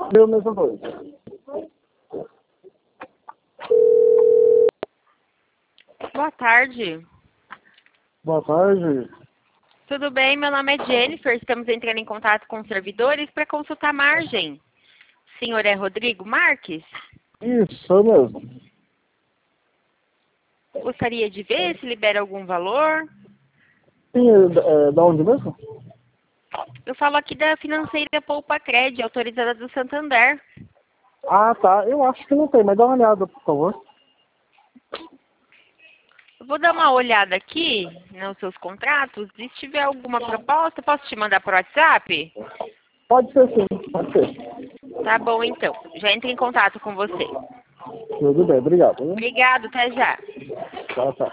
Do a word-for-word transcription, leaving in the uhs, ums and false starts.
Deu a mesma coisa. Boa tarde. Boa tarde. Tudo bem? Meu nome é Jennifer. Estamos entrando em contato com os servidores para consultar a margem. O senhor é Rodrigo Marques? Isso, é mesmo. Gostaria de ver se libera algum valor. Sim, é, é da onde mesmo? Eu falo aqui da financeira Poupa Cred, autorizada do Santander. Ah, tá. Eu acho que não tem, mas dá uma olhada, por favor. Eu vou dar uma olhada aqui nos seus contratos e se tiver alguma proposta, posso te mandar por WhatsApp? Pode ser sim, pode ser. Tá bom, então. Já entro em contato com você. Tudo bem, obrigado. Né? Obrigado, até já. Tá, tá.